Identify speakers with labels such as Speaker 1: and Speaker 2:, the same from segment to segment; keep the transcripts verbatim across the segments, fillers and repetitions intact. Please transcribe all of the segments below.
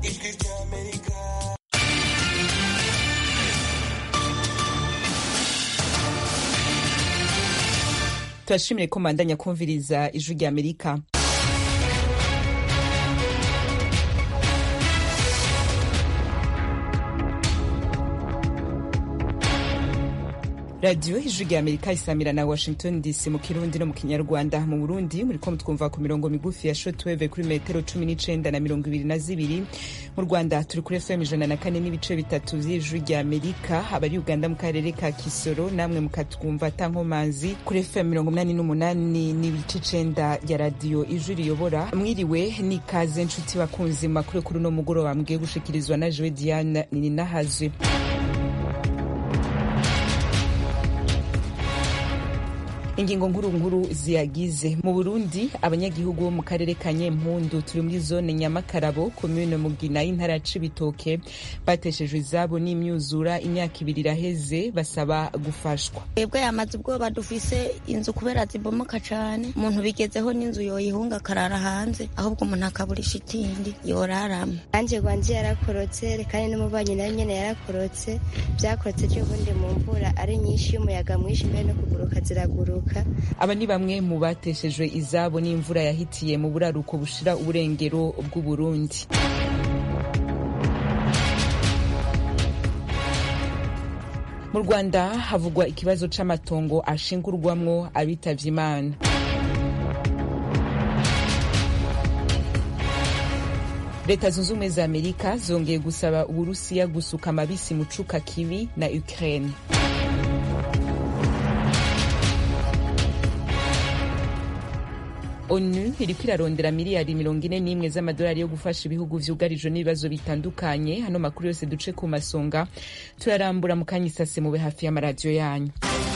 Speaker 1: ijwi ry'Amerika.
Speaker 2: Turashimire ko mandanya kumviriza ijwi ry'Amerika. Radio ijwi ry'Amerika isamira na Washington D C mu Kirundi no mu Kinyarwanda. Mu Burundi muriko mutwumva ku mirongo migufi ya shortwave kuri metero cumi n'icenda na mirongo ibiri na zibiri. Mu Rwanda turi kuri F M ijana na kane n'ibice bitatu vy'ijwi ry'Amerika. Abari Uganda mu karere ka Kisoro namwe mukatwumva tankomanzi kuri F M mirongo umunani n'umunani n'ibice icenda ya radio ijwi riyobora. Mwiriwe ni kaze nshuti bakunzi makuru kuri no mugoroba mbwiye gushikirizwa na Joe Diane Ninahazwe. Ingingo nkuru nkuru ziyagize. Mu Burundi abanyagihugu bo mu karere ka Nyempundu turi muri zone Nyamakarabo commune Mugina y'intara ya Cibitoke bateshejwe izabo n'imyuzura imyaka ibiri iraheze basaba gufashwa.
Speaker 3: Ebwe yamaze ubwoba dufise inzu kubera zibomoka cane, umuntu bigezeho n'inzu yoyihunga karara hanze ahubwo umuntu akabura ishitingi yorarama.
Speaker 4: Anje gwanje yarakorotse kandi n'umubanyi nayo nyene yarakorotse, byakorotse cyo bundi mu mvura ari nyinshi y'umuyaga mwinshi mbere no kuguruka ziraguruka.
Speaker 2: Aba ni bamwe mu bateshejwe izabo n'imvura yahitiye mu buraruko bushira uburengero bw'u Burundi. Mu Rwanda havugwa ikibazo c'amatongo ashingurwamwo abitavye Imana. Leta zunze ubumwe za Amerika zongeye gusaba Uburusiya gusuka amabisi mu cuka kibi na Ukraine. onu iriko irarondera miliyari mirongo ine n'imwe z'amadolari yo gufasha ibihugu vyugarijwe n'ibibazo bitandukanye. Hano makuru yose duce ku masonga turarambura mu kanya isase mube hafi y'amaradiyo yanyu.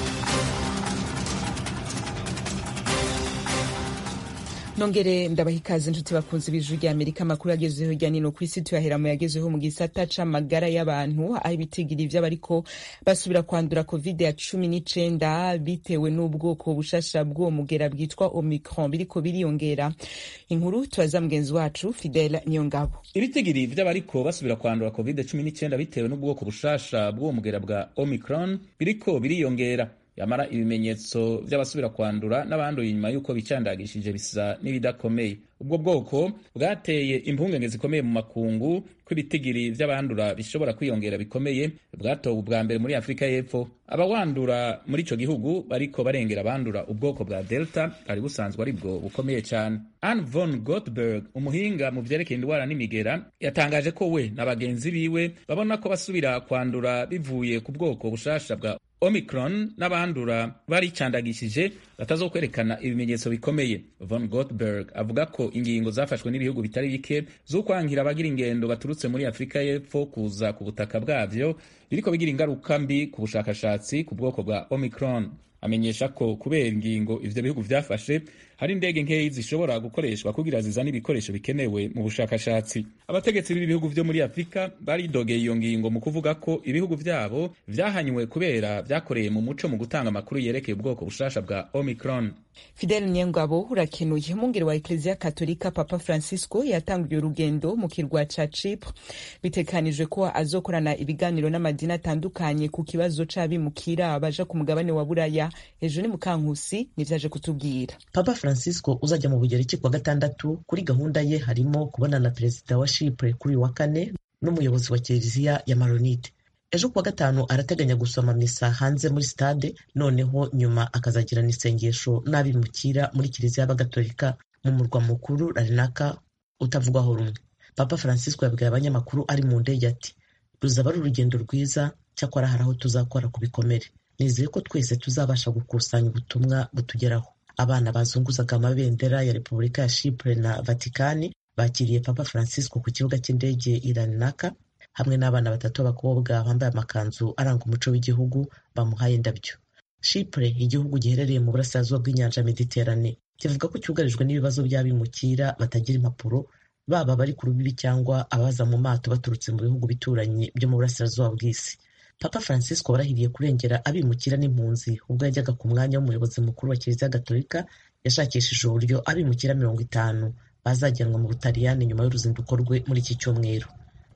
Speaker 2: Nongere ndabaha ikaze nshuti bakunzi b'ijwi ry'Amerika. Amakuru yagezeho hirya no hino kw'isi tuyahera mu yagezeho mu gisata c'amagara y'abantu, aho ibitigiri vy'abariko basubira kwandura covid ya cumi n'icenda bitewe n'ubwoko bushasha bw'uwo mugera bwitwa Omicron biriko biriyongera. Inkuru tubaza mugenzi wacu Fidel Niyongabo.
Speaker 5: Ibitigiri vy'abariko basubira kwandura covid cumi n'icenda bitewe n'ubwoko bushasha bw'uwo mugera bwa Omicron biriko biriyongera. Yamara ibimenyetso vy'abasubira kwandura n'abanduye inyuma yuko bicandagishije bisa n'ibidakomeye. Ubwo bwoko bwateye impungenge zikomeye mu makungu ko ibitigiri vy'abandura bishobora kwiyongera bikomeye. Bwatowe ubwa mbere muri Afrika y'Epfo. Abawandura muri ico gihugu bariko barengera abandura ubwoko bwa Delta ari busanzwe ari bwo bukomeye cyane. Anne von Gottberg, umuhinga mu vyerekeye indwara n'imigera, yatangaje ko we n'abagenzi biwe babona ko basubira kwandura bivuye ku bwoko bushasha bwa Omicron n'abandura baricandagishije batazokwerekana ibimenyetso bikomeye. Von Gottberg avuga ko ingingo zafashwe n'ibihugu bitari bike z'ukwangira abagira ingendo baturutse muri Afrika y'Epfo kuza ku butaka bwavyo biriko bigira ingaruka mbi ku bushakashatsi ku bwoko bwa Omicron. Amenyesha ko kubera ingingo ivyo bihugu vyafashe hari indege nkeyi zishobora gukoreshwa kugira zizane ibikoresho bikenewe mu bushakashatsi. Abategetsi b'ibihugu vyo muri Afrika baridogeye iyo ngingo mu kuvuga ko ibihugu vyabo vyahanywe kubera vyakoreye mu muco mu gutanga amakuru yerekeye ubwoko bushasha bwa Omicron.
Speaker 2: Fidel Niyongabo urakenuye. Umwungere wa Eklezia Katolika Papa Francisco yatanguye urugendo mu kirwa ca Chypre. Bitekanijwe ko azokorana ibiganiro n'amadini atandukanye ku kibazo c'abimukira baja ku mugabane wa Buraya. Ejo ni Mukankusi nivyaje kutubwira.
Speaker 6: Papa Francisco uzajya mu Bugereki kwa gatandatu. Kuri gahunda ye harimo kubona na perezida wa Chypre kuri wa kane n'umuyobozi wa Kiliziya ya Maronite. Ejo kuwa gatanu arateganya gusoma misa hanze muri stade, noneho nyuma akazagirana isengesho n'abimukira muri Kiliziya y'Abagatolika mu murwa mukuru Larnaca utavugwaho rumwe. Papa Francisco yabwiye abanyamakuru ari mu ndege ati ruzaba ari urugendo rwiza, cyakora hari aho tuzakora ku bikomere. Nizeye ko twese tuzabasha gukusanya ubutumwa butugeraho. Abana bazunguzaga amabendera ya Repubulika ya Chypre na Vatikani bakiriye Papa Francisco ku kibuga cy'indege i Larnaca hamwe n'abana batatu b'abakobwa bambaye amakanzu aranga umuco w'igihugu bamuhaye indabyo. Chypre, igihugu giherereye mu burasirazuba bw'inyanja Mediterane, kivuga ko cyugarijwe n'ibibazo by'abimukira batagira impapuro, baba bari ku rubibi cyangwa abaza mu mato baturutse mu bihugu bituranye byo mu burasirazuba bw'isi. Papa Francisco warahiriye kurengera abimukira n'impunzi ubwo yajyaga ku mwanya w'umuyobozi mukuru wa Kiliziya Gatolika. Yashakishije uburyo abimukira mirongo itanu bazajyanwa mu Butaliyani nyuma y'uruzinduko rwe muri iki cyumweru.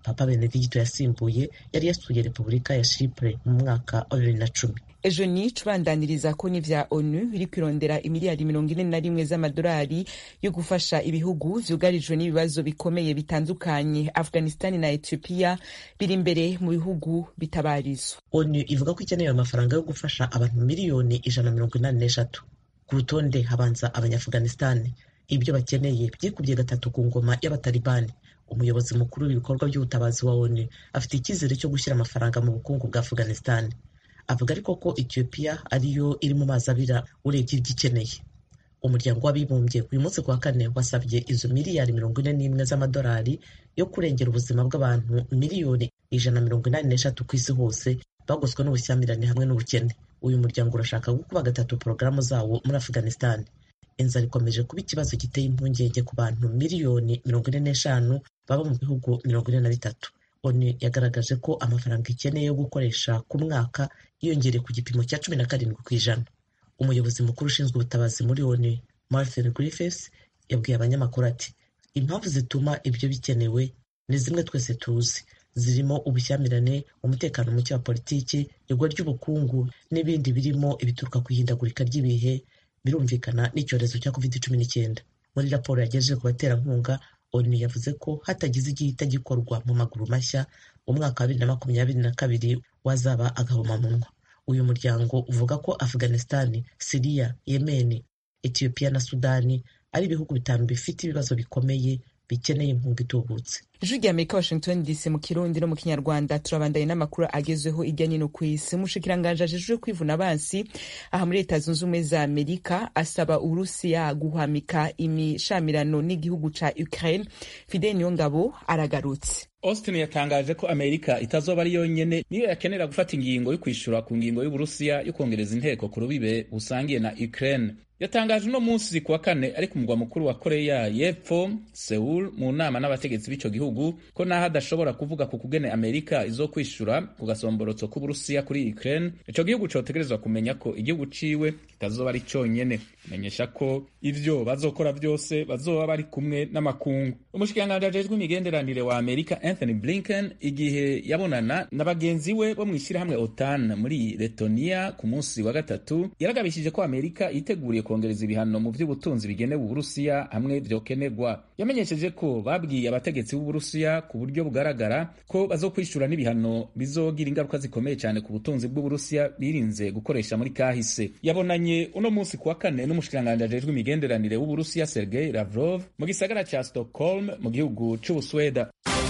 Speaker 6: Papa Benedicto yasimbuye yari yasuye Repubulika ya Chypre mu mwaka wa bibiri na cumi.
Speaker 2: Ejo ni tubandaniriza ko n'ivya onu iri kwirondera imiliyari mirongo ine na rimwe z'amadolari yo gufasha ibihugu vyugarijwe n'ibibazo bikomeye bitandukanye. Afghanistan na Ethiopia biri imbere mu bihugu bitabarizwa.
Speaker 6: onu ivuga ko ikeneye amafaranga yo gufasha abantu miliyoni ijana na mirongo inani n'eshatu. Ku rutonde habanza Abanyafghanistan. Ibyo bakeneye byikubye gatatu ku ngoma y'abatalibani. Umuyobozi mukuru w'ibikorwa by'ubutabazi wa onu afite icyizere cyo gushyira amafaranga mu bukungu bwa Afghanistan. Avuga ariko ko Ethiopia ariyo iri mu mazi abira urebye ibyo ikeneye. Umuryango w'abibumbye uyu munsi kuwa kane wasabye izo miliyari mirongo ine n'imwe z'amadolari yo kurengera ubuzima bw'abantu miliyoni ijana na mirongo inani n'eshatu ku isi hose bagoswe n'ubushyamirane hamwe n'ubukene. Uyu muryango urashaka gukuba gatatu porogaramu zawo muri Afghanistan. Inzara ikomeje kuba ikibazo giteye impungenge ku bantu miliyoni mirongo ine n'eshanu baba mu bihugu mirongo ine na bitatu. onu yagaragaje ko amafaranga ikeneye yo gukoresha ku mwaka yiyongereye ku gipimo cya cumi na karindwi ku ijana. Umuyobozi mukuru ushinzwe ubutabazi muri onu Martin Griffiths yabwiye abanyamakuru ati impamvu zituma ibyo bikenewe ni zimwe twese tuzi, zirimo ubushyamirane, umutekano muke wa politiki, igwa ry'ubukungu n'ibindi birimo ibituruka ku ihindagurika ry'ibihe, birumvikana n'icyorezo cya covid cumi n'icyenda. Muri raporo yagejeje ku baterankunga, onu yavuze ko hatagize igihita gikorwa mu maguru mashya umwaka wa bibiri na makumyabiri na kabiri wazaba agahomamunwa. Uyu muryango uvuga ko Afghanistan, Syria, Yemen, Ethiopia na Sudani ari ibihugu bitanu bifite ibibazo bikomeye bikeneye inkunga itubutse.
Speaker 2: Ijwi rya Amerika, Washington D C, mu Kirundi no mu Kinyarwanda. Turabandanye n'amakuru agezweho irya nino ku isi. Umushikiranganje ajejwe kwivuna abansi aha muri Leta Zunze Ubumwe za Amerika asaba Urusiya guhamika imishamirano n'igihugu ca Ukraine. Fidel Niyongabo aragarutse.
Speaker 5: Austin yatangaje ko Amerika itazoba ari yonyene niyo yakenera gufata ingingo yo kwishura ku ngingo y'Uburusiya yo kongereza inteko ku rubibe busangiye na Ukraine. Yatangaje no munsi kuwa kane ari ku mugwa mukuru wa Korea y'Epfo, Seoul, mu nama n'abategetsi b'ico gihugu ko naho adashobora kuvuga ku kugene Amerika izokwishura ku gasomborotso k'Uburusiya kuri Ukraine, ico gihugu cotegerezwa kumenya ko igihugu ciwe kitazoba ari conyene. Menyesha ko ivyo bazokora vyose bazoba bari kumwe n'amakungu. Umushikiranganje ajejwe imigenderanire wa Amerika Anthony Blinken igihe yabonana na bagenzi we bo mw'ishirahamwe OTAN muri Letonia ku munsi wa gatatu yaragabishije ko Amerika yiteguriye kongereza ibihano mu vy'ubutunzi bigenewe Uburusiya hamwe vyokenerwa. Yamenyesheje ko babwiye abategetsi b'Uburusiya ku buryo bugaragara ko bazokwishura n'ibihano bizogira ingaruka zikomeye cyane ku butunzi bw'Uburusiya birinze gukoresha muri kahise. Yabonanye uno munsi kuwa kane n'umushikiranganje ajejwe imigenderanire w'Uburusiya Sergei Lavrov mu gisagara ca Stockholm mu gihugu c'Ubusweda.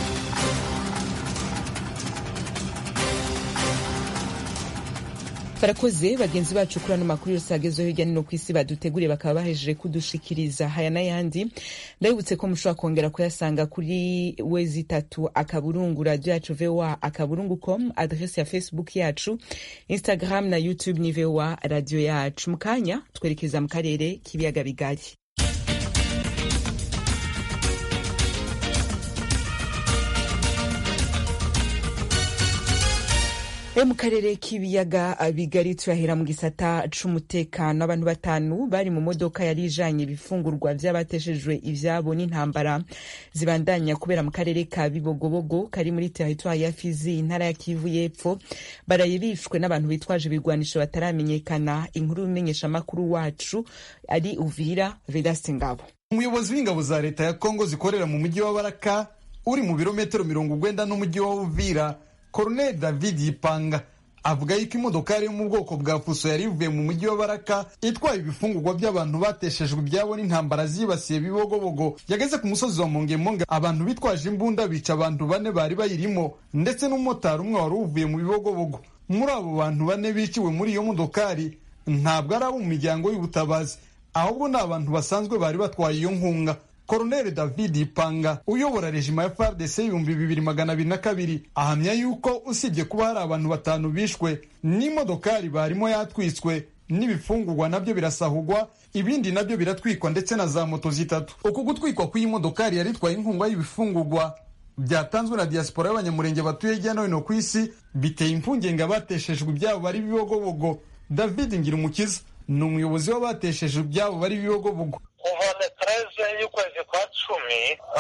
Speaker 2: Barakoze bagenzi bacu kuri ano makuru yose agezweho hirya no kw'isi baduteguriye bakaba bahejeje kudushikiriza. Haya n'ayandi ndabibutse ko mushobora kongera kuyasanga kuri wezi itatu akaburungu radio yacu V O A akaburungu com, adresse ya Facebook yacu, Instagram na YouTube ni V O A radio yacu. Mukanya twerekeza mu karere k'ibiyaga bigari. E mu karere k'ibiyaga bigari turahera mu gisata c'umutekano. Abantu batanu bari mu modoka yari ijanye ibifungurwa vy'abateshejwe ivyabo n'intambara zibandanya kubera mu karere ka Bibogobogo kari muri territoire ya Fizi, intara ya Kivu y'Epfo, baraye bishwe n'abantu bitwaje ibigwanisho bataramenyekana. Inkuru imenyesha makuru wacu ari Uvira, Vedaste Ngabo.
Speaker 1: Umuyobozi w'ingabo za leta ya Kongo zikorera mu mujyi wa Baraka uri mu birometero mirongo ugwenda n'umujyi wa Uvira, Colonel David Yipanga avuga yuko imodokari yo mu bwoko bwa fuso yari ivuye mu mujyi wa Baraka itwaye ibifungurwa by'abantu bateshejwe ibyabo n'intambara zibasiye Bibogobogo yageze ku musozi wa Mongemonge. Abantu bitwaje imbunda bica abantu bane bari bayirimo ndetse n'umumotari umwe wari uvuye mu Bibogobogo. Muri abo bantu bane biciwe muri iyo modokari ntabwo ari abo mu miryango y'ubutabazi, ahubwo ni abantu basanzwe bari batwaye iyo nkunga. Colonel David Ipanga uyobora rejima ya F A R D C ibihumbi bibiri magana abiri na kabiri ahamya yuko usibye kuba hari abantu batanu bishwe n'imodokari barimo yatwiswe n'ibifungurwa nabyo birasahugwa, ibindi nabyo biratwikwa ndetse na za moto zitatu. Uku gutwikwa kw'iyi modokari yari itwaye inkunga y'ibifungurwa byatanzwe na diaspora y'abanyamurenge batuye hirya no hino ku isi biteye impungenge abateshejwe ibyabo bari Bibogobogo. David Ngirumukiza ni umuyobozi w'abateshejwe ibyabo bari Bibogobogo.
Speaker 7: Kuva le treize y'ukwezi kwa cumi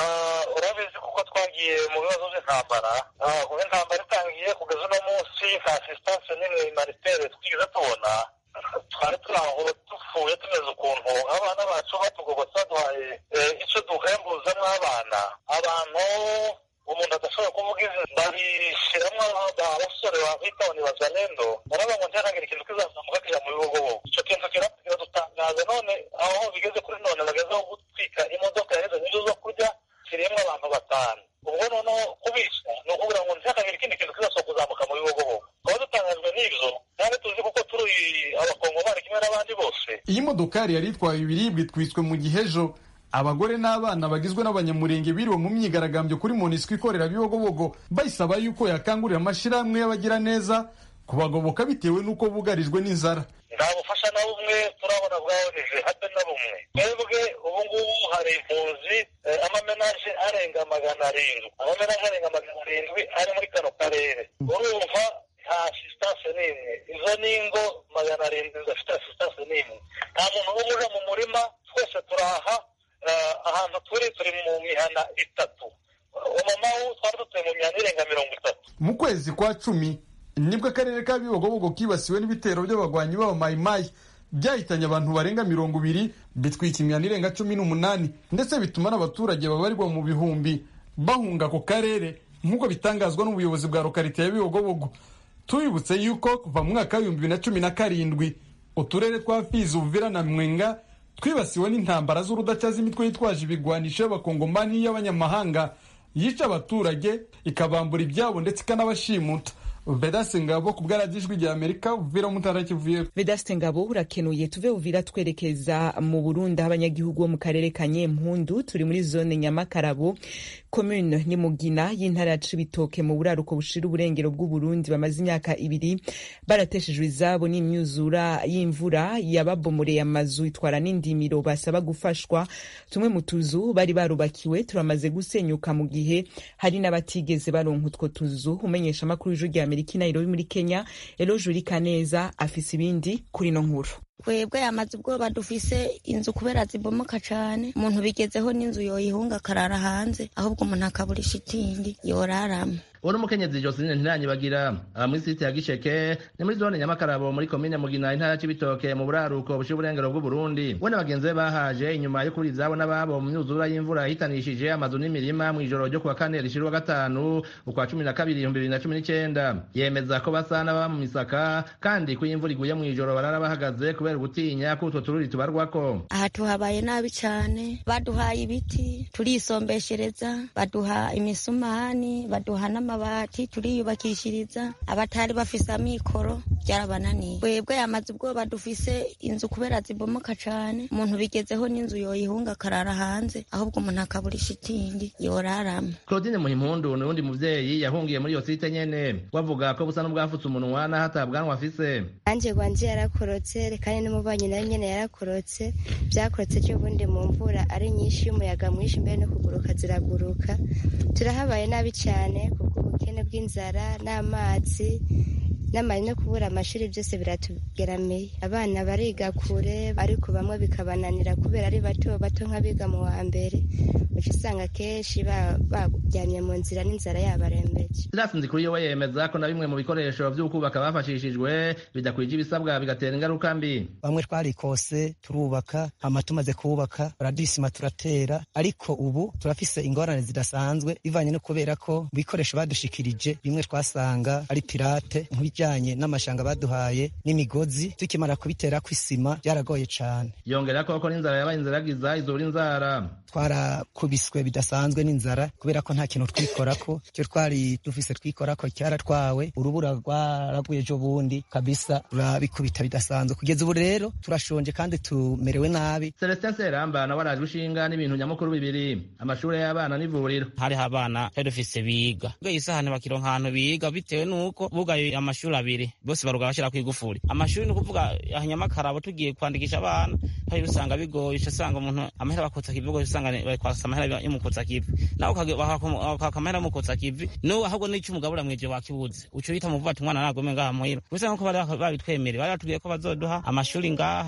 Speaker 7: urabizi kuko twagiye mu bibazo by'intambara kuba intambara itangiye kugeza uno munsi nta asistance n'imwe humanitaire twigeze tubona twari turi aho dupfuye tumeze ukuntu abana bacu batugobotse baduhaye icyo duhembuzamo abana abantu umuntu adashobora kuvuga izina babishyiramo abasore bita ni bazalendo baravuga ngo ntihanagira ikintu kizazamuka kija mu bibogobogo icyo kintu kiradutangaza none aho bigeze kuri none bagezeho gutwika imodoka yaheze n'ibyo zo kurya kirimo abantu batanu ubwo noneho kubisha ni ukugira ngo ntihanagira ikindi kintu kizasohoka kuzamuka mu bibogobogo tukaba dutangajwe n'ibyo kandi tuzi kuko turi abakongomani kimwe n'abandi bose.
Speaker 1: Iyi modokari yari itwaye ibiribwa itwiswe mu gihe ejo abagore n'abana bagizwe n'abanyamurenge biriwe mu myigaragambyo kuri Monusco ikorera Bibogobogo bayisaba yuko yakangurira amashirahamwe y'abagira neza kubagoboka bitewe n'uko bugarijwe n'inzara.
Speaker 7: Nta bufasha na bumwe turabona bwahoreje habe na bumwe. Twebwe ubu ngubu hari impunzi amamenaje arenga magana arindwi amamenaje arenga magana arindwi ari muri kano karere. Urumva nta assistance n'imwe, izo ningo magana arindwi zidafite assistance n'imwe. Nta muntu w'umuja mu murima, twese turaha ahantu turi turi mu mihana itatu. Umama twari dutuye mu mihana irenga mirongo itatu.
Speaker 1: Mu kwezi kwa cumi nibwo akarere ka Bibogobogo kibasiwe n'ibitero by'abagwanyi b'aba mayimayi byahitanye abantu barenga mirongo ibiri bitwika imihana irenga cumi n'umunani ndetse bituma n'abaturage babarirwa mu bihumbi bahunga ako karere nk'uko bitangazwa n'ubuyobozi bwa lokalite ya Bibogobogo. Tubibutse yuko kuva mu mwaka w'ibihumbi bibiri na cumi na karindwi uturere twa Fizi, Uvira na Mwenga twibasiwe n'intambara z'urudacaza imitwe yitwaje ibigwanisho y'abakongomani y'abanyamahanga yica abaturage ikabambura ibyabo ndetse ikanabashimuta. Vedaste Ngabo ku bwaragijwi rya Amerika Uvira mu ntara Kivuye.
Speaker 2: Vedaste Ngabo urakenuye. Tuve Uvira twerekeza mu Burundi abanyagihugu bo mu karere ka Nyempundu turi muri zone Nyamakarabo commune ni Mugina y'intara ya Cibitoke mu buraruko bushira uburengero bw'u Burundi bamaze imyaka ibiri barateshejwe izabo n'imyuzura y'imvura yababomoreye amazu itwara n'indimiro basaba gufashwa. Tumwe mu tuzu bari barubakiwe turamaze gusenyuka mu gihe hari n'abatigeze baronka utwo tuzu. Umenyesha makuru y'ijwi rya Amerika Nairobi muri Kenya Elojuri Kaneza afise ibindi kuri no nkuru.
Speaker 3: Twebwe amaze ubwoba dufise inzu kubera zibomoka cane, umuntu bigezeho n'inzu yoyihunga karara hanze ahubwo umuntu akabura ishitingi yorarama.
Speaker 8: Uri umukenyezi Joseline Ntiranyibagira aba muri site ya Gisheke ni muri zone Nyamakarabo muri komine Mugina intara ya Cibitoke mu buraruko bushira uburengero bw'u Burundi. We n'abagenzi be bahaje inyuma yo kuri izabo n'ababo mu myuzura y'imvura yitanishije amazu n'imirima mu ijoro ryo kuwa kane rishira gatanu ukwa cumi na kabiri ibihumbi bibiri na cumi n'icenda. Yemeza ko basana baba mu misaka kandi ko imvura iguye mu ijoro barara bahagaze kubera gutinya ko utwo tururi tubarwako.
Speaker 3: Aha tuhabaye nabi cane, baduhaye ibiti turisombeshereza, baduha imisumani, baduha n'amabati turiyubakishiriza, abatari bafise amikoro byarabananiye. Twebwe amaze ubwoba dufise inzu kubera zibomoka cane, umuntu bigezeho n'inzu yoyihunga karara hanze ahubwo umuntu akabura ishitingi yorarama.
Speaker 8: Claudine Muhimpundu n'undi muvyeyi yahungiye muri iyo site nyene wavuga ko busa n'ubwafutse umunwa n'ahatabwanwa afise.
Speaker 4: Anje gwanje yarakorotse kandi n'umubanyi nayo nyene yarakorotse, byakorotse cyo bundi mu mvura ari nyinshi y'umuyaga mwinshi mbere no kuguruka ziraguruka. Turahabaye nabi cyane kuko ubukene bw'inzara n'amazi n'amari no kubura amashuri byose biratugeramiye. Abana bariga kure ariko bamwe bikabananira kubera ari bato bato nk'abiga mu wa mbere, uca usanga kenshi bajyanye mu nzira n'inzara yabarembeje.
Speaker 8: Silasinzi kuri yo yemeza ko na bimwe mu bikoresho vy'ukubaka bafashishijwe bidakwije ibisabwa bigatera ingaruka mbi.
Speaker 9: Bamwe twarikose turubaka hama tumaze kubaka baradisima turatera, ariko ubu turafise ingorane zidasanzwe bivanye no kubera ko bikoresho badushikirije bimwe twasanga ari pirate nk'ibijanye n'amashanga baduhaye n'imigozi, tukimara kubitera kw'isima byaragoye cane.
Speaker 8: Yongera ko ko n'inzara yabaye inzaragiza izura inzara.
Speaker 9: Twarakubiswe bidasanzwe n'inzara kubera ko nta kintu twikorako, cyo twari dufise twikorako cyaratwawe, urubura rwaraguye ejo bundi kabisa turabikubita bidasanzwe. Kugeza ubu rero turashonje kandi tumerewe nabi.
Speaker 8: Celestin Seramba nawe araje ushinga n'ibintu nyamukuru bibiri, amashuri y'abana n'ivuriro.
Speaker 10: Hari abana cyari dufise biga bwo isahane bakironka ahantu biga bitewe nuko bugaye amashuri abiri bose baruga bashira kwigufuri. Amashuri no kuvuga Nyamakarabo tugiye kwandikisha abana hari usanga bigoye, usanga umuntu amahera bakotsa kivugo usanga bakwasa amahera y'umukotsa kivi naho kakamera mukotsa kivi no ahubwo n'icyo umugabura mweje wakibuze uco bita muvuga ati umwana nagome ngaha muhira usanga ko bari babitwemere bari batubwiye ko bazoduha amashuri ngaha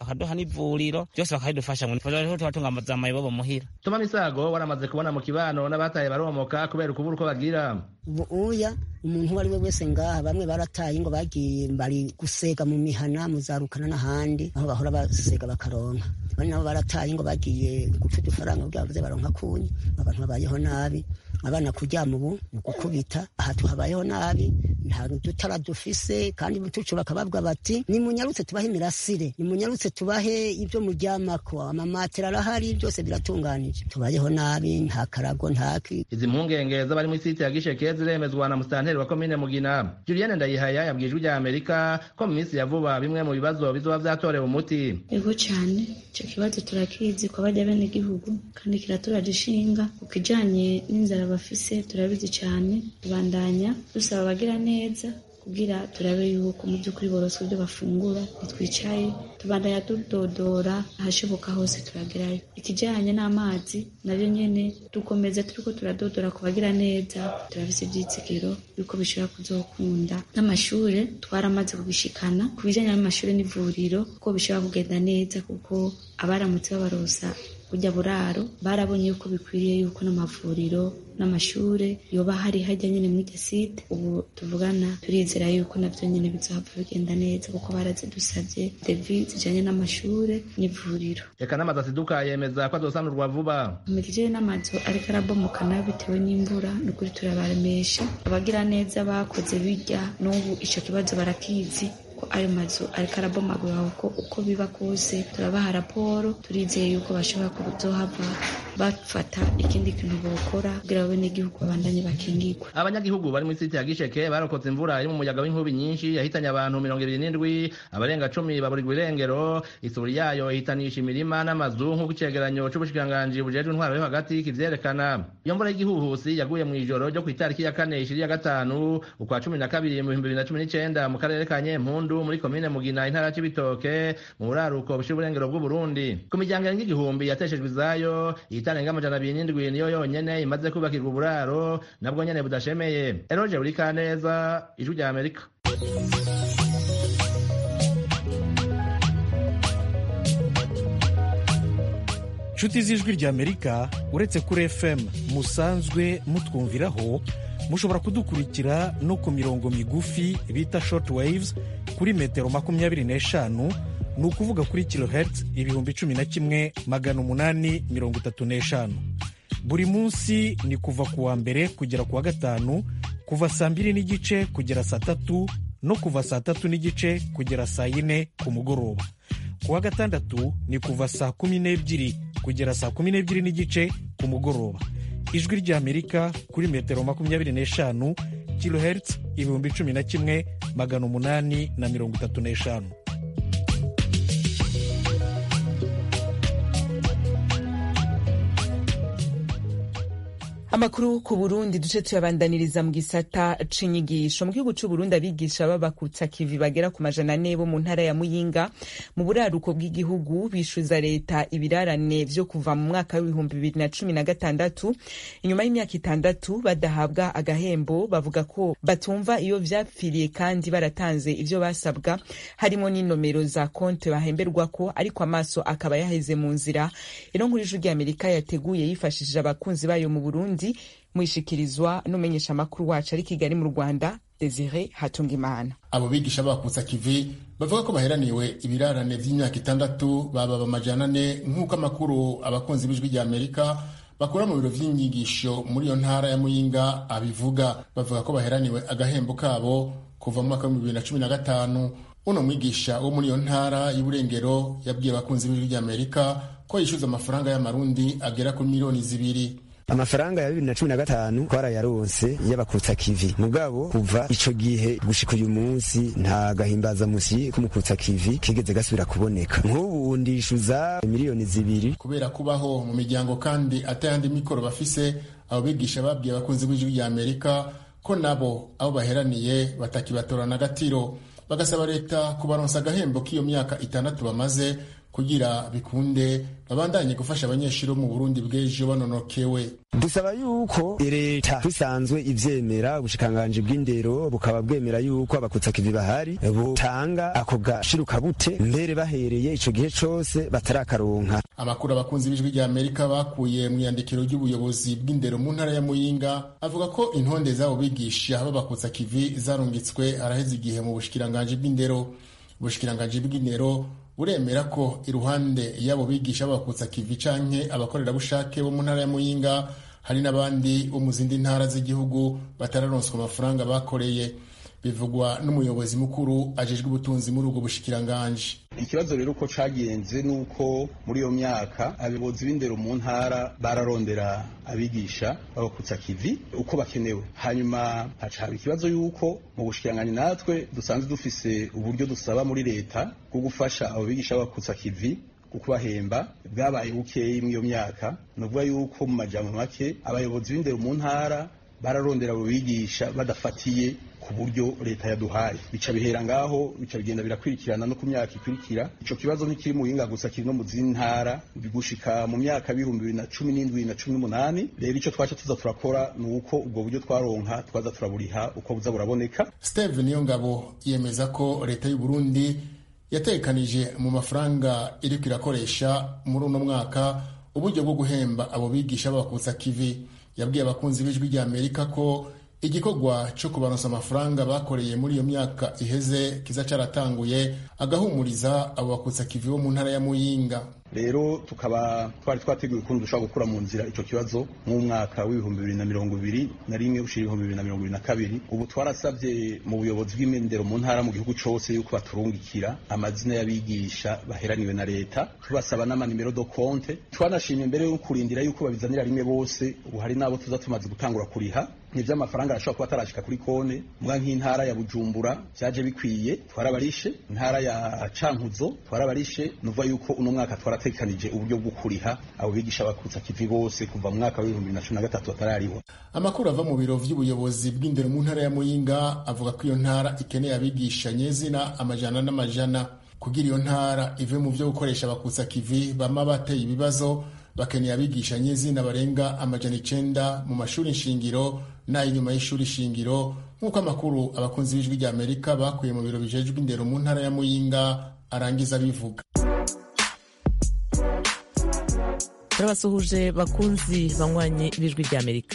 Speaker 10: bakaduha n'ivuriro byose bakabidufasha ngo tubatunga za mayibobo muhira.
Speaker 8: Tuma Misago waramaze kubona mu kibano n'abataye baromoka kubera ukubura uko bagira.
Speaker 11: Ubu uya umuntu wari we wese ngaha bamwe barataye ngo bagiye bari gusega mu mihana muzarukana n'ahandi aho bahora basega bakaronka. Bari nabo barataye ngo bagiye gupfa udufaranga bwavuze baronka kunyi abantu babayeho nabi. Abana kuryama ubu ni gukubita aha tuhabayeho nabi nta dutara dufise kandi butucu bakababwa bati ni munyarutse tubahe imirasire ni munyarutse tubahe ibyo muryamako amamatera arahari byose biratunganije tubayeho nabi nta karago ntaki.
Speaker 8: Izi mpungenge z'abari mu site ya Gisheke ziremezwa na musitanteri wa komine Mugina Julienne Ndayihaya yabwijwe rya Amerika ko mu minsi ya vuba bimwe mu bibazo bizoba vyatorewe umuti.
Speaker 12: Ego cyane ico kibazo turakizi ko bajya bene gihugu kandi kiraturaje ishinga ukijanye n'inzara bafise turabizi cyane tubandanya dusaba bagira neza kugira turabe yuko mu by'ukuri boroswe ibyo bafungura bitwicaye tubandanya tudodora ahashoboka hose turagerayo. Ikijyanye n'amazi nabyo nyene dukomeza turiko turadodora kubagira neza turabise ibyitsikiro yuko bishobora kuzokunda. N'amashure twaramaze kubishikana ku bijyanye n'amashure n'ivuriro ko bishobora kugenda neza kuko abaramutse babarosa kujya buraro barabonye yuko bikwiriye yuko n'amavuriro n'amashure yoba hari hajya nyine muri site. Ubu tuvugana turizera yuko navyo nyine bizohava bigenda neza kuko barazidusavye devi zijanye n'amashure n'ivuriro.
Speaker 8: Eka n'amazu asiduka yemeza ko azosanurwa vuba.
Speaker 12: Imikije n'amazu ariko arabomoka nayo bitewe n'imvura n'ukuri turabaremesha abagira neza bakoze bijya n'ubu ico kibazo barakizi ayo mazu ariko arabomagura uko uko biba kose turabaha raporo turizeye yuko bashobora kuzohava bafata ikindi kintu bokora kugira bene igihugu babandanye bakingirwa.
Speaker 8: Abanyagihugu bari mu site ya Gisheke barokotse imvura iri mu muyaga w'inkubi nyinshi yahitanye abantu mirongo ibiri n'indwi abarenga cumi baburirwa irengero. Isuri yayo ihitanisha imirima n'amazu nk'uko icegeranyo c'ubushikiranganji bujejwe intwaro yo hagati kivyerekana. Iyo mvura y'igihuhusi yaguye mu ijoro ryo kw'itariki ya kane ishiri ya gatanu ukwa cumi na kabiri mu bihumbi bibiri na cumi n'icenda mu karere ka Nyempundu muri komine Mugina intara y'Ibitoke mu buraruko bushira uburengero bw'u Burundi. Ku miryango irenga igihumbi yateshejwe izayo itarenga amajana abiri n'indwi niyo yonyene imaze kubakirwa uburaro nabwo nyene budashemeye. Eroje Burikaneza, Ijwi rya Amerika.
Speaker 13: Nshuti z'Ijwi rya Amerika uretse kuri F M musanzwe mutwumviraho mushobora kudukurikira no ku mirongo migufi bita short waves kuri metero makumyabiri n'eshanu ni ukuvuga kuri kilohertz ibihumbi cumi na kimwe magana umunani mirongo itatu n'eshanu. Buri munsi ni kuva ku wa mbere kugera ku wa gatanu kuva saa mbiri n'igice kugera saa tatu no kuva saa tatu n'igice kugera saa yine ku mugoroba. Ku wa gatandatu ni kuva saa kumi n'ebyiri kugera saa kumi n'ebyiri n'igice ku mugoroba. Ijwi rya Amerika kuri metero makumyabiri n'eshanu kilohertz ibihumbi cumi na kimwe magana umunani na mirongo itatu n'eshanu.
Speaker 2: Amakuru ku Burundi duce tuyabandaniriza mu gisata c'inyigisho. Mu gihugu c'u Burundi abigisha b'abakutsa kivi bagera ku majana ane bo mu ntara ya Muyinga mu buraruko bw'igihugu bishuza leta ibirarane vyo kuva mu mwaka w'ibihumbi bibiri na cumi na gatandatu inyuma y'imyaka itandatu badahabwa agahembo. Bavuga ko batumva iyo vyapfiriye kandi baratanze ivyo basabwa harimo n'inomero za konte bahemberwako ariko amaso akaba yaheze mu nzira. Ino nkuru y'Ijwi rya Amerika yateguye yifashishije abakunzi bayo mu Burundi mwishikirizwa n'umenyesha makuru wacu ari Kigali mu Rwanda Desire Hatungimana.
Speaker 14: Abo bigisha bakutsa kivi bavuga ko baheraniwe ibirarane vy'imyaka itandatu baba bamajana ane nk'uko amakuru abakunzi b'Ijwi rya Amerika bakora mu biro vy'inyigisho muri iyo ntara ya Muyinga abivuga. Bavuga ko baheraniwe agahembo kabo kuva mu mwaka wa bibiri na cumi na gatanu. Uno mwigisha wo muri iyo ntara y'Uburengero yabwiye abakunzi b'Ijwi rya Amerika ko yishuza amafaranga y'amarundi agera kuri miliyoni zibiri.
Speaker 15: Amafaranga ya bibiri na cumi na gatanu twarayaronse y'abakutsa kivi mugabo kuva ico gihe gushika uyu munsi nta gahimbaza musi kumukutsa kivi kigeze gasubira kuboneka. Nk'ubu ndishuza miliyoni zibiri
Speaker 14: kubera kubaho mu miryango kandi atayandi mikoro bafise. Abo bigisha babwiye abakunzi b'Ijwi rya Amerika ko nabo abo baheraniye batakibatorana agatiro, bagasaba leta kubaronsa agahembo k'iyo myaka itandatu bamaze kugira bikunde babandanye gufasha abanyeshuri bo mu Burundi bw'ejo banonokewe.
Speaker 15: Dusaba yuko leta bisanzwe ivyemera ubushikanganje bw'indero bukaba bwemera yuko abakutsa kivi bahari butanga ako gashiruka bute mbere bahereye ico gihe cose batarakaronka.
Speaker 14: Amakuru abakunzi b'ijwi rya Amerika bakuye mu yandikiro ry'ubuyobozi bw'indero mu ntara ya Muyinga avuga ko intonde zabo bigisha b'abakutsa kivi zarungitswe araheze igihe mu bushikiranganje bw'indero. Ubushikiranganje bw'indero uremera ko iruhande yabo bigisha b'abakutsa kivi canke abakorera bushake bo mu ntara ya Muyinga hari n'abandi bo mu zindi ntara z'igihugu batararonswa amafaranga bakoreye. Bivugwa n'umuyobozi mukuru ajejwe ubutunzi muri ubwo bushikiranganje.
Speaker 16: Ikibazo rero uko cagenze nuko muri iyo myaka abayobozi b'indero mu ntara bararondera abigisha babakutsa kivi uko bakenewe, hanyuma hacaba ikibazo yuko mu bushikiranganje natwe dusanzwe dufise uburyo dusaba muri leta bwo gufasha abo bigisha babakutsa kivi kubahemba bwabaye bukeyi muri iyo myaka. Nuvuga yuko mu majambo make abayobozi b'indero mu ntara bararondera abo bigisha badafatiye ku buryo leta yaduhaye, bica bihera ngaho, bica bigenda birakwirikirana no ku myaka ikurikira. Ico kibazo ntikiri mu Muyinga gusa, kiri no mu zindi ntara, bigushika mu myaka y'ibihumbi bibiri na cumi n'indwi na cumi n'umunani. Rero ico twaca tuza turakora ni uko ubwo buryo twaronka twaza turaburiha uko buza buraboneka.
Speaker 14: Steve Niyongabo yemeza ko leta y'u Burundi yatekanije mu mafaranga iriko irakoresha muri uno mwaka uburyo bwo guhemba abo bigisha b'abakutsa kivi. Yabwiye abakunzi b'ijwi rya Amerika ko igikorwa cyo kubaronsa amafaranga bakoreye muri iyo myaka iheze kiza caratanguye, agahumuriza abo bakutsa kivi bo mu ntara ya Muyinga.
Speaker 16: Rero tukaba twari twateguye ukuntu dushobora gukura mu nzira ico kibazo mu mwaka w'ibihumbi bibiri na mirongo ibiri na rimwe ushira ibihumbi bibiri na mirongo ibiri na kabiri. Ubu twarasavye mu buyobozi bw'imendero mu ntara mu gihugu cose yuko baturungikira amazina y'abigisha baheraniwe na leta, tubasaba n'amanimero do konte. Twanashimye mbere yo kurindira yuko babizanira rimwe bose, ubu hari nabo tuza tumaze gutangura kuriha nivyo amafaranga arashobora kuba atarashika kuri kone. Mbwa nk'intara ya Bujumbura vyaje bikwiye twarabarishe, intara ya Cankuzo twarabarishe. Nuvuga yuko uno mwaka twaratekanije uburyo bwo kuriha abo bigisha bakutsa kivi bose kuva mu mwaka w'ibihumbi bibiri na cumi na gatatu atarariho.
Speaker 14: Amakuru ava mu biro vy'ubuyobozi bw'indero mu ntara ya Muyinga avuga ko iyo ntara ikeneye abigisha nyezina amajana n'amajana. Kugira iyo ntara ive mu vyo gukoresha bakutsa kivi bama bateye ibibazo, bakeneye abigisha nyezina barenga amajana icenda mu mashuri nshingiro n'ay'inyuma y'ishuri shingiro, nk'uko amakuru abakunzi b'ijwi rya Amerika bakuye mu biro bijejwe indero mu ntara ya Muyinga arangiza bivuga.
Speaker 17: Turabasuhuje bakunzi banywanyi b'ijwi rya Amerika.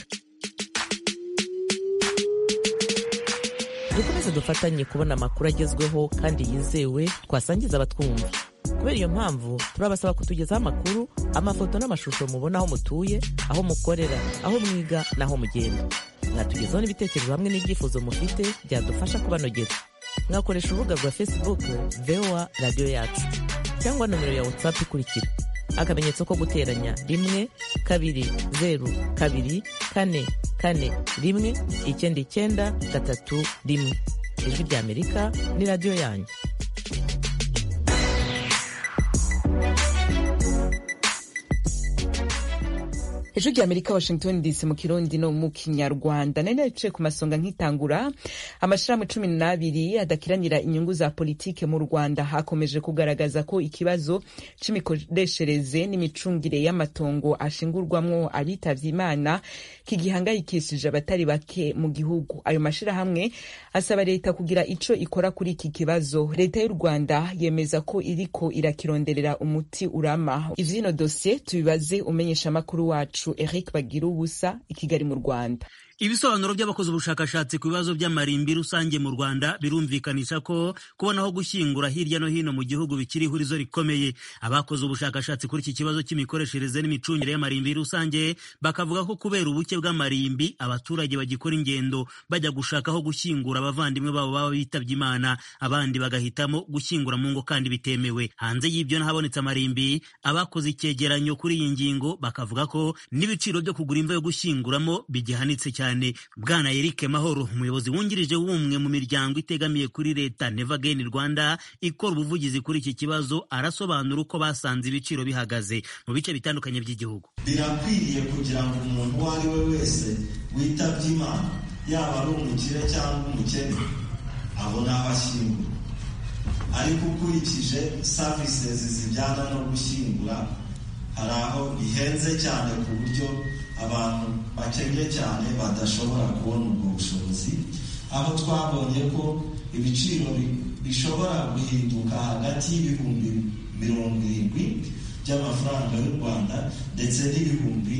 Speaker 17: Dukomeze dufatanye kubona amakuru agezweho kandi yizewe twasangiza abatwumva. Kubera iyo mpamvu turabasaba kutugezaho amakuru, amafoto n'amashusho mubona aho mutuye, aho mukorera, aho mwiga n'aho mugenda. Mwatugezaho n'ibitekerezo hamwe n'ibyifuzo mufite byadufasha kubanogera. Mwakoresha urubuga rwa Facebook V O A Radio Yacu cyangwa nomero ya WhatsApp ikurikira: akamenyetso ko guteranya rimwe kabiri zeru kabiri kane kane rimwe icyenda icyenda gatatu rimwe. Ijwi rya Amerika ni radio yanyu.
Speaker 2: Ijwi rya Amerika, Washington D C, mu Kirundi no mu Kinyarwanda. Nari naciye ku masonga nkitangura. Amashirahamwe cumi n'abiri adakiranira inyungu za politike mu Rwanda hakomeje kugaragaza ko ikibazo c'imikoreshereze n'imicungire y'amatongo ashingurwamwo abitavye Imana kigihangayikishije abatari bake mu gihugu. Ayo mashirahamwe asaba leta kugira ico ikora kuri iki kibazo. Leta y'u Rwanda yemeza ko iriko irakironderera umuti urama. Ivyino dossier tubibaze umenyesha makuru wacu Eric Bagirubusa i Kigali mu Rwanda.
Speaker 18: Ibisobanuro by'abakoze ubushakashatsi ku bibazo by'amarimbi rusange mu Rwanda birumvikanisha ko kubona aho gushyingura hirya no hino mu gihugu bikiri ihurizo rikomeye. Abakoze ubushakashatsi kuri iki kibazo cy'imikoreshereze n'imicungire y'amarimbi rusange bakavuga ko kubera ubuke bw'amarimbi abaturage bagikora ingendo bajya gushaka aho gushyingura abavandimwe babo baba bitabye Imana, abandi bagahitamo gushyingura mu ngo kandi bitemewe. Hanze y'ibyo nahabonetse amarimbi, abakoze icyegeranyo kuri iyi ngingo bakavuga ko n'ibiciro byo kugura imva yo gushyinguramo bigihanitse cyane. Bwana Eric Mahoro, umuyobozi wungirije w'umwe mu miryango itegamiye kuri leta Never Again Rwanda ikora ubuvugizi kuri iki kibazo, arasobanura uko basanze ibiciro bihagaze mu bice bitandukanye by'igihugu.
Speaker 19: Birakwiriye kugira ngo umuntu uwo ari we wese witabye Imana, yaba ari umukire cyangwa umukene, abona aho ashyingura. ariko ukurikije services zijyana no gushyingura hari aho bihenze cyane ku buryo abantu bakennye cyane badashobora kubona ubwo bushobozi, aho twabonye ko ibiciro bishobora guhinduka hagati y'ibihumbi mirongo irindwi by'amafaranga y'u Rwanda ndetse n'ibihumbi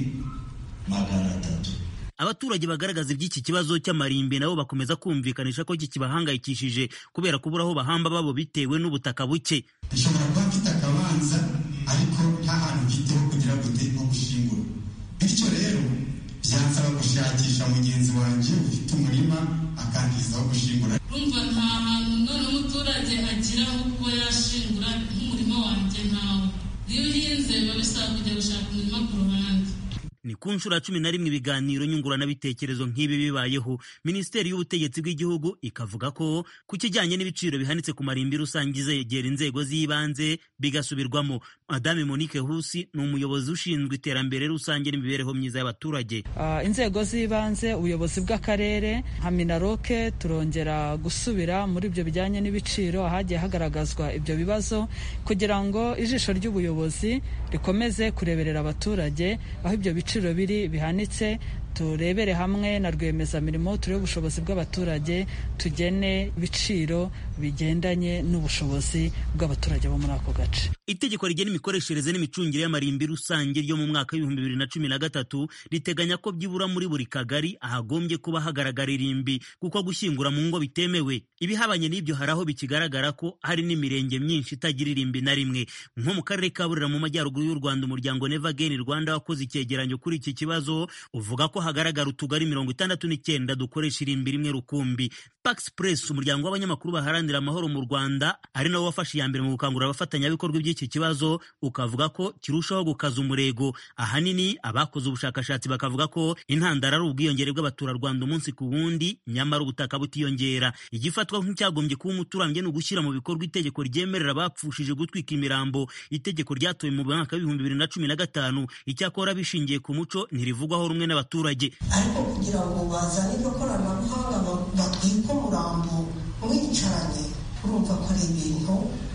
Speaker 19: magana atatu.
Speaker 18: Abaturage bagaragaza iby'iki kibazo cy'amarimbi nabo bakomeza kumvikanisha ko kikibahangayikishije kubera kubura aho bahamba babo bitewe n'ubutaka buke.
Speaker 20: Bishobora kuba mfite akabanza ariko nta hantu mfiteho kugira ngo ndebe gushingura, bityo rero byansaba gushakisha mugenzi wanjye ufite umurima akangizaho gushingura.
Speaker 21: Urumva nta hantu none umuturage agira aho kuba yashingura nk'umurima wanjye ntawe. Iyo uhinze biba bisaba kujya gushaka umurima ku ruhande.
Speaker 18: Ni ku nshuro ya cumi na rimwe ibiganiro nyunguranabitekerezo nk'ibi bibayeho. Minisiteri y'Ubutegetsi bw'Igihugu ikavuga ko ku kijyanye n'ibiciro bihanitse ku marimbi rusange izegera inzego z'ibanze bigasubirwamo. Madame Monique Husi ni umuyobozi ushinzwe iterambere rusange n'imibereho myiza y'abaturage.
Speaker 22: Uh, inzego z'ibanze, ubuyobozi bw'akarere nka Minaroke turongera gusubira muri ibyo bijyanye n'ibiciro ahagiye hagaragazwa ibyo bibazo kugira ngo ijisho ry'ubuyobozi rikomeze kureberera abaturage aho ibyo biciro biri bihanitse, turebere hamwe na rwiyemezamirimo turebe ubushobozi bw'abaturage, tugene ibiciro bigendanye n'ubushobozi bw'abaturage bo muri ako gace.
Speaker 18: Itegeko rigena imikoreshereze n'imicungire y'amarimbi rusange ryo mu mwaka w'ibihumbi bibiri na cumi na gatatu riteganya ko byibura muri buri kagari ahagombye kuba hagaragara irimbi kuko gushyingura mu ngo bitemewe. Ibihabanye n'ibyo hari aho bikigaragara ko hari n'imirenge myinshi itagira irimbi na rimwe. Nko mu karere ka Burera mu majyaruguru y'u Rwanda, umuryango Never Again Rwanda wakoze icyegeranyo kuri iki kibazo uvuga ko hagaragara utugari mirongo itandatu n'icyenda dukoresha irimbi rimwe rukumbi. Pax Press, umuryango w'abanyamakuru baharanira amahoro mu Rwanda, ari nawo wafashe iya mbere mu gukangurira abafatanyabikorwa by'iki kibazo, ukavuga ko kirushaho gukaza umurego. Ahanini abakoze ubushakashatsi bakavuga ko intandaro ari ubwiyongere bw'abaturarwanda umunsi ku wundi, nyamara ubutaka butiyongera. Igifatwa nk'icyagombye kuba umuturambye ni ugushyira mu bikorwa itegeko ryemerera abapfushije gutwika imirambo, itegeko ryatowe mu mwaka w'ibihumbi bibiri na cumi na gatanu. Icyakora bishingiye ku muco ntirivugwaho rumwe n'abaturage.
Speaker 23: Ariko kugira ngo bazane iryo koranabuhanga batwike umurambo mwicaranye, urumva ko ari ibintu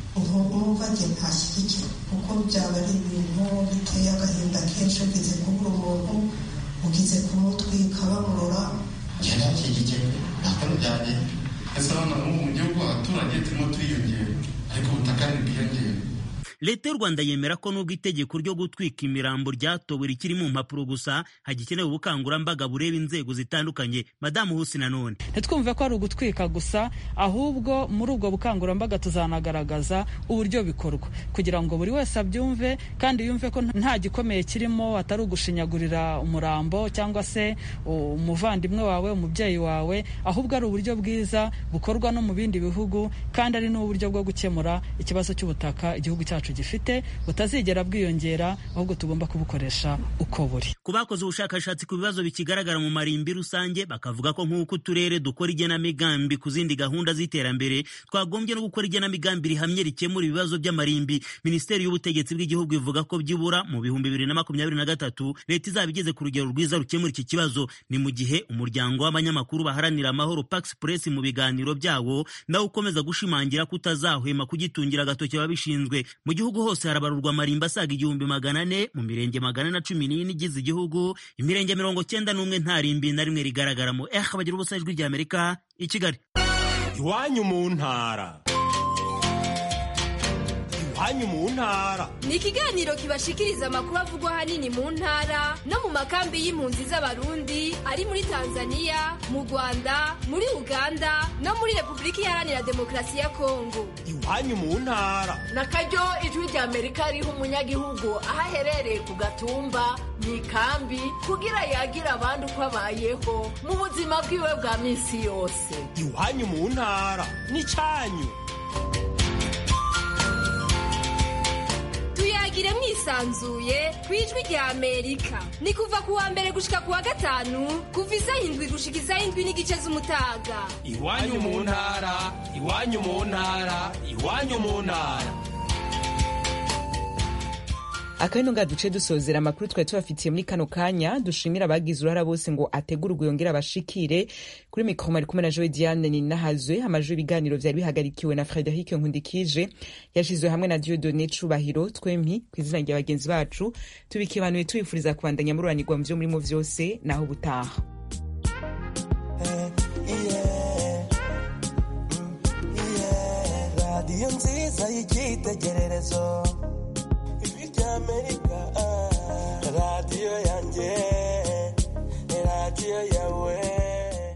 Speaker 23: numva njye ntashyigikira kuko byaba ari ibintu biteye agahinda kenshi. Ugize kubura umuntu, ugize kumutwika bamurora,
Speaker 20: njye ntashyigikira ntabwo bijyanye. Ese hano mu gihugu abaturage turimo turiyongera ariko ubutaka ntibwiyongera.
Speaker 18: Leta y'u Rwanda yemera ko nubwo itegeko ryo gutwika imirambo ryatowe rikiri mu mpapuro gusa, hagikenewe ubukangurambaga bureba inzego zitandukanye. Madamu Husi nanone
Speaker 22: ntitwumve ko ari ugutwika gusa, ahubwo muri ubwo bukangurambaga tuzanagaragaza uburyo bikorwa kugira ngo buri wese abyumve kandi yumve ko nta gikomeye kirimo, atari ugushinyagurira umurambo cyangwa se umuvandimwe wawe, umubyeyi wawe, ahubwo ari uburyo bwiza bukorwa no mu bindi bihugu kandi ari n'uburyo bwo gukemura ikibazo cy'ubutaka igihugu cyacu gifite butazigera bwiyongera, ahubwo tugomba kubukoresha uko buri.
Speaker 18: Ku bakoze ubushakashatsi ku bibazo bikigaragara mu marimbi rusange bakavuga ko nk'uko uturere dukora igenamigambi ku zindi gahunda z'iterambere, twagombye no gukora igenamigambi rihamye rikemura ibibazo by'amarimbi. Minisiteri y'Ubutegetsi bw'Igihugu ivuga ko byibura mu bihumbi bibiri na makumyabiri na gatatu leta izaba igeze ku rugero rwiza rukemura iki kibazo. Ni mu gihe umuryango w'abanyamakuru baharanira amahoro Pax Press mu biganiro byawo nawe ukomeza gushimangira ko utazahwema kugitungira agatoki ababishinzwe. Mu gihugu hose harabarurwa amarimbi asaga igihumbi magana ane mu mirenge magana na cumi n'ine igize igihugu, imirenge mirongo cyenda n'umwe nta rimbi na rimwe rigaragaramo. Eh, bagira ubusa ijwi rya Amerika i Kigali.
Speaker 24: Iwanyu mu ntara. Iwanyu mu ntara
Speaker 25: ni ikiganiro kibashikiriza amakuru avugwa ahanini mu ntara no mu makambi y'impunzi z'abarundi ari muri Tanzania, mu Rwanda, muri Uganda no muri Repubulika Iharanira Demokarasi ya Kongo.
Speaker 24: Iwanyu mu ntara
Speaker 26: na karyo ijwi rya Amerika riha umunyagihugu aho aherereye ku gatumba mu ikambi kugira yagira abandi uko abayeho mu buzima bwiwe bwa minsi yose.
Speaker 24: Iwanyu mu ntara ni cyanyu.
Speaker 25: Tuyagire mwisanzuye ku ijwi rya Amerika. Ni kuva ku wa mbere gushika ku wa gatanu kuva isaha indwi gushika isaha indwi n'igice z'umutaga.
Speaker 24: Iwanyu mu ntara, iwanyu mu ntara, iwanyu mu ntara.
Speaker 2: akabino nga duce dusozera amakuru twari tubafitiye muri kano kanya. Dushimira abagize uruhara bose ngo ategurwe yongera abashikire. Kuri mikoro mari kumwe na Joy Diane Ninahazwe. Amajwi ibiganiro vyari bihagarikiwe na Frederic Nkundikije, yashizwe hamwe na Dieudonné Cubahiro. Twempi kw'izina rya bagenzi bacu tubikibanuye tubifuriza kubandanya mururanirwa mu vyo murimo vyose, naho butaha.
Speaker 1: Radiyo nziza y'icyitegererezo, ijwi ry'Amerika, radiyo yanjye.